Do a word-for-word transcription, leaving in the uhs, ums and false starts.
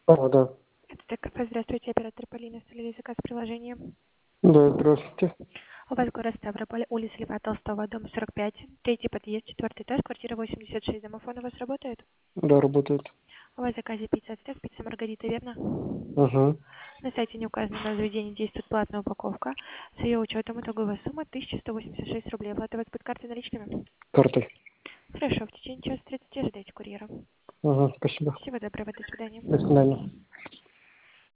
А, да. Это ТКП. Здравствуйте, оператор Полина. Столовый заказ приложения. Да, здравствуйте. У вас город Ставрополь, улица Льва Толстого, дом сорок пять, третий подъезд, четвертый этаж, квартира восемьдесят шесть. Домофон у вас работает? Да, работает. У вас в заказе пицца Ацтек, пицца Маргарита, верно? Угу. На сайте не указано на заведении, действует платная упаковка. С ее учетом итоговая сумма тысяча сто восемьдесят шесть рублей. Оплата у вас под картой наличными? Картой. Хорошо, в течение часа тридцати ожидайте курьера. Угу, спасибо. Всего доброго, до свидания. До свидания.